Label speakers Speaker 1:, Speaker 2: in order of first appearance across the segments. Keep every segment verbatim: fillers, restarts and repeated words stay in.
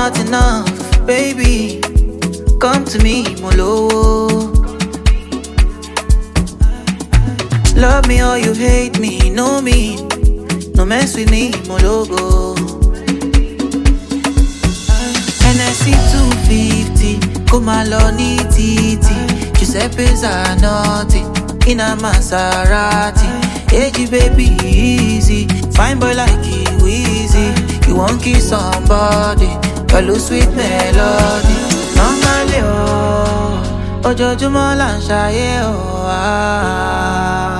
Speaker 1: not enough, baby. Come to me, molo. Love me or you hate me, know me. No mess with me, mologo. N S C two fifty, come along, titi. Giuseppe's are naughty, in a Maserati. Hey, baby, easy. Fine boy like you, easy. You won't kiss somebody, follow sweet melody. Normally, oh, ojoojúmọ́ là ń ṣayé, oh, ah.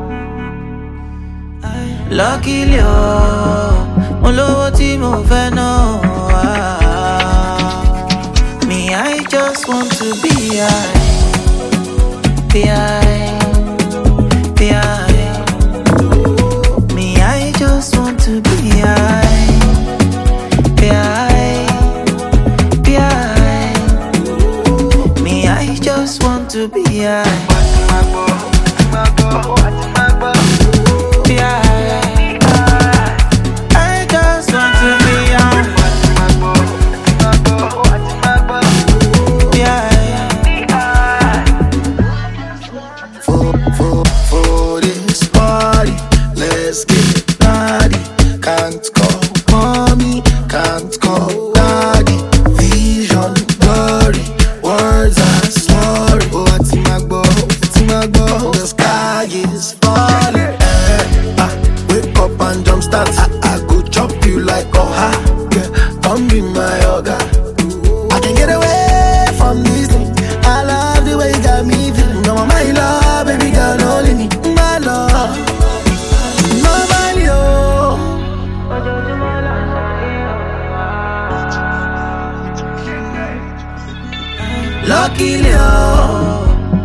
Speaker 1: Luckily, oh, mo lówó tí mo fẹ́ ná, oh, ah. Me, I just want to be high, be high, be high. Me, I just want to be high, be high, be high. Me, I just want to be high, be high.
Speaker 2: Let's get naughty. Can't call mommy, can't call daddy. Vision blurry, words are slurry. Oh, what's in my bow? What's in my bow? The sky is falling. Eh, ah, wake up and jump start. I, I go chop you like oh ha. Yeah, come be my yoga. I can get away from this thing. I love the way you got me feeling. No, my love, baby girl, only me, my love. Luckily, oh,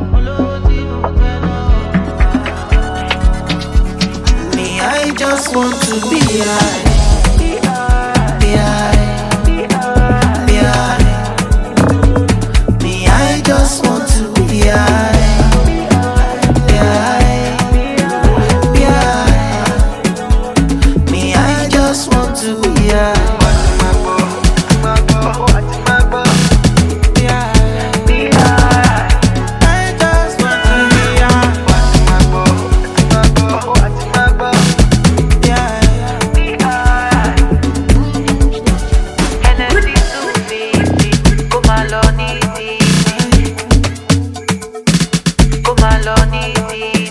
Speaker 2: me, I just want to be high, be high, be high. Me, I just want to be high, be high, be high. Me, I just want to be high.
Speaker 1: Come along, easy.